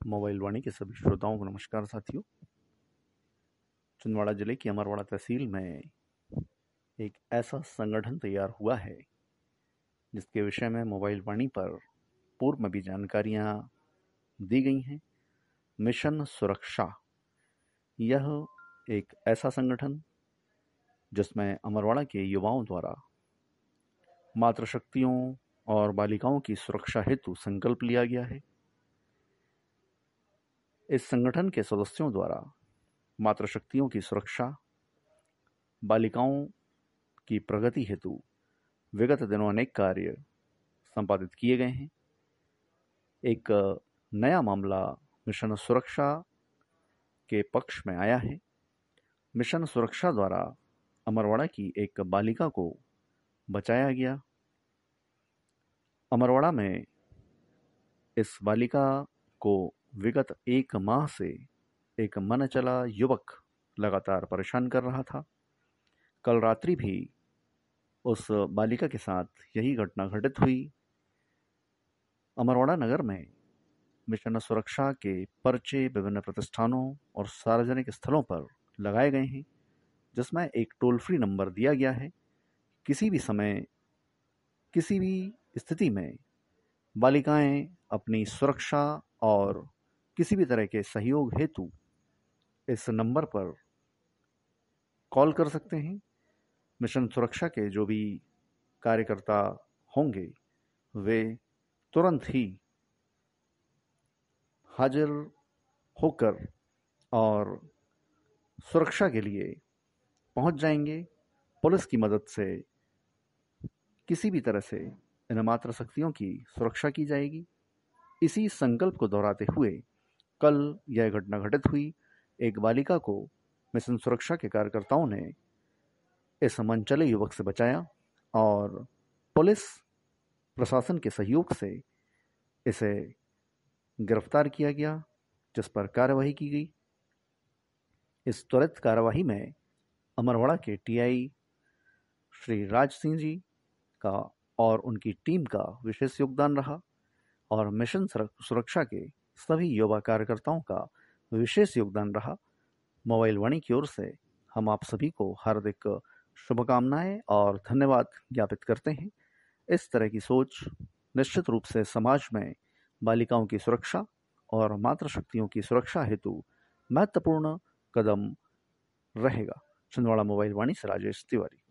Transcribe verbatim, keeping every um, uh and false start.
Mobile वाणी के सभी श्रोताओं को नमस्कार साथियों। छिंदवाड़ा जिले की अमरवाड़ा तहसील में एक ऐसा संगठन तैयार हुआ है जिसके विषय में मोबाइल वाणी पर पूर्व में भी जानकारियां दी गई हैं। मिशन सुरक्षा, यह एक ऐसा संगठन जिसमें अमरवाड़ा के युवाओं द्वारा मातृशक्तियों और बालिकाओं की सुरक्षा हेतु संकल्प लिया गया है। इस संगठन के सदस्यों द्वारा मातृशक्तियों की सुरक्षा, बालिकाओं की प्रगति हेतु विगत दिनों अनेक कार्य संपादित किए गए हैं। एक नया मामला मिशन सुरक्षा के पक्ष में आया है। मिशन सुरक्षा द्वारा अमरवाड़ा की एक बालिका को बचाया गया। अमरवाड़ा में इस बालिका को विगत एक माह से एक मनचला युवक लगातार परेशान कर रहा था। कल रात्रि भी उस बालिका के साथ यही घटना घटित हुई। अमरवाड़ा नगर में मिशन सुरक्षा के पर्चे विभिन्न प्रतिष्ठानों और सार्वजनिक स्थलों पर लगाए गए हैं, जिसमें एक टोल फ्री नंबर दिया गया है। किसी भी समय, किसी भी स्थिति में बालिकाएं अपनी सुरक्षा और किसी भी तरह के सहयोग हेतु इस नंबर पर कॉल कर सकते हैं। मिशन सुरक्षा के जो भी कार्यकर्ता होंगे वे तुरंत ही हाजिर होकर और सुरक्षा के लिए पहुंच जाएंगे। पुलिस की मदद से किसी भी तरह से इन मातृशक्तियों की सुरक्षा की जाएगी। इसी संकल्प को दोहराते हुए कल यह घटना घटित हुई। एक बालिका को मिशन सुरक्षा के कार्यकर्ताओं ने इस मनचले युवक से बचाया और पुलिस प्रशासन के सहयोग से इसे गिरफ्तार किया गया, जिस पर कार्यवाही की गई। इस त्वरित कार्यवाही में अमरवाड़ा के टीआई श्री राज सिंह जी का और उनकी टीम का विशेष योगदान रहा और मिशन सुरक्षा के सभी युवा कार्यकर्ताओं का विशेष योगदान रहा। मोबाइल वाणी की ओर से हम आप सभी को हार्दिक शुभकामनाएं और धन्यवाद ज्ञापित करते हैं। इस तरह की सोच निश्चित रूप से समाज में बालिकाओं की सुरक्षा और मातृशक्तियों की सुरक्षा हेतु महत्वपूर्ण कदम रहेगा। छिंदवाड़ा मोबाइल वाणी से राजेश तिवारी।